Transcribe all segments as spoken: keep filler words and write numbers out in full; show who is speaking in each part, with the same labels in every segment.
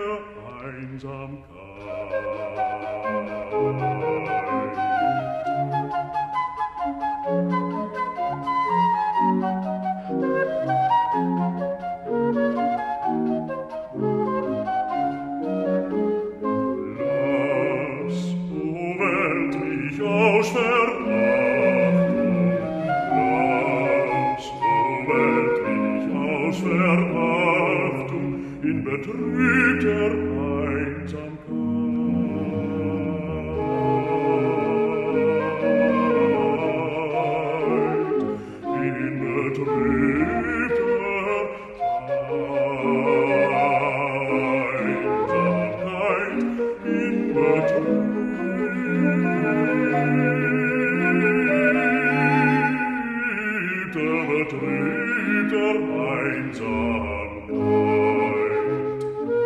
Speaker 1: der Einsamkeit. Lass, o Welt, mich aus Verachtung, lass, o Welt, mich aus Verachtung in betrübter Einsamkeit, in betrübter Einsamkeit, in betrübter, betrübter Einsamkeit.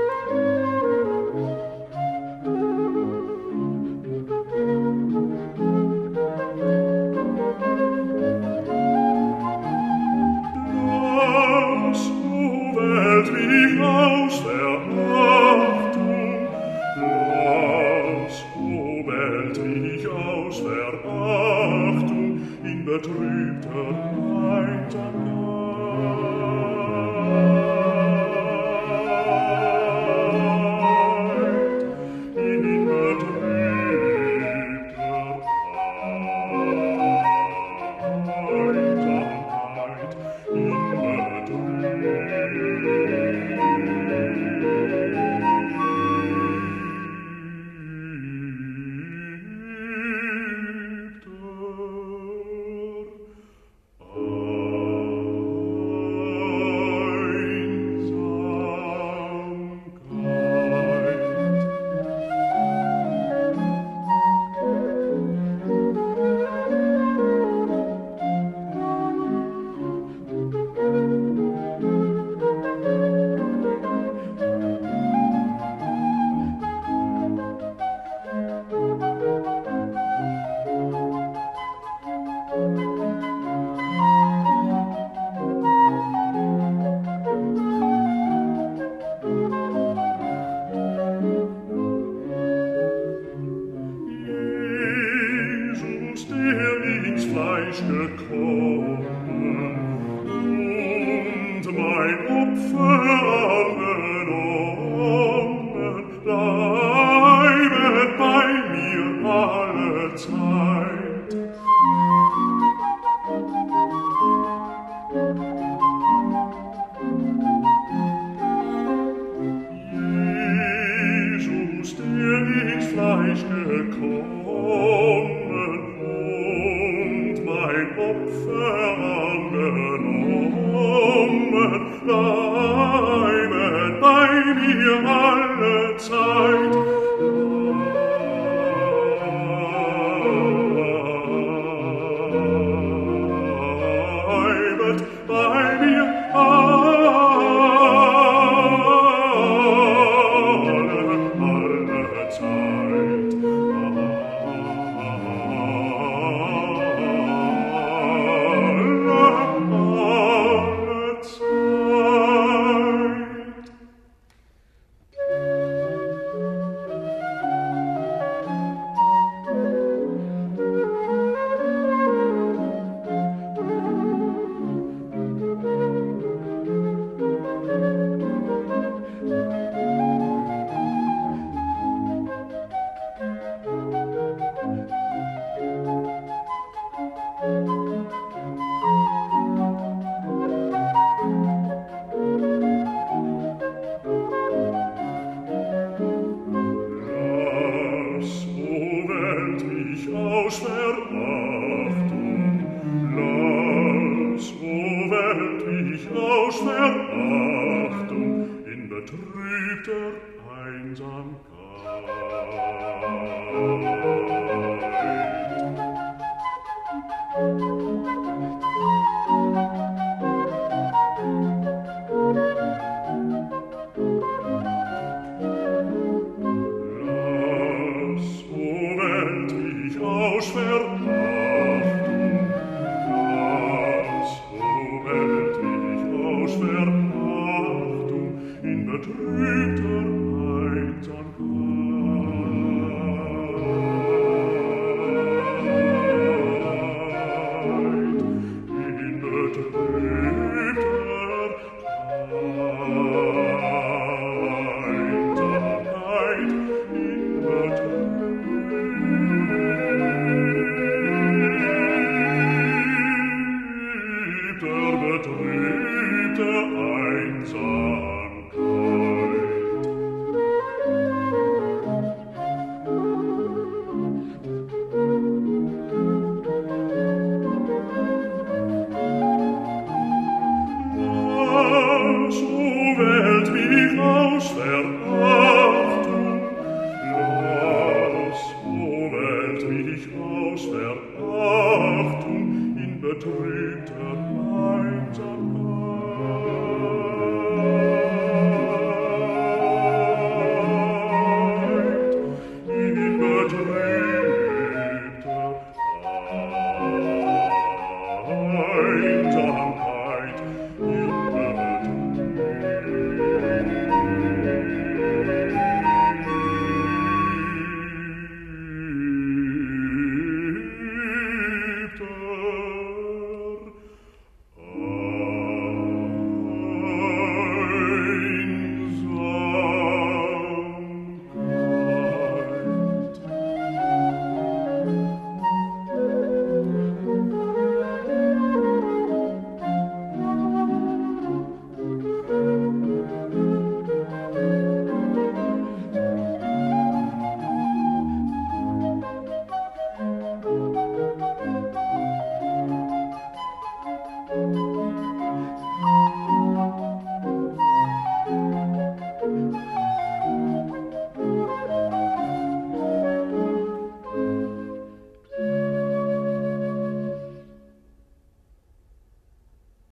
Speaker 1: Lass, o Welt, mich aus Verachtung, lass, o Welt, mich aus Verachtung in betrübter Einsamkeit, in betrübter Einsamkeit, in Jesus, der ins Fleisch gekommen und mein Opfer angenommen, bleibet bei mir alle Zeit. Jesus, der ins Fleisch gekommen und mein Opfer angenommen, bleibet bei mir alle Zeit. Bleibet bei mir alle, alle Zeit. Aus Verachtung, lass, o Welt, mich aus Verachtung in betrübter Einsamkeit. Aus Verachtung, lass, o Welt, mich aus Verachtung in betrübter alle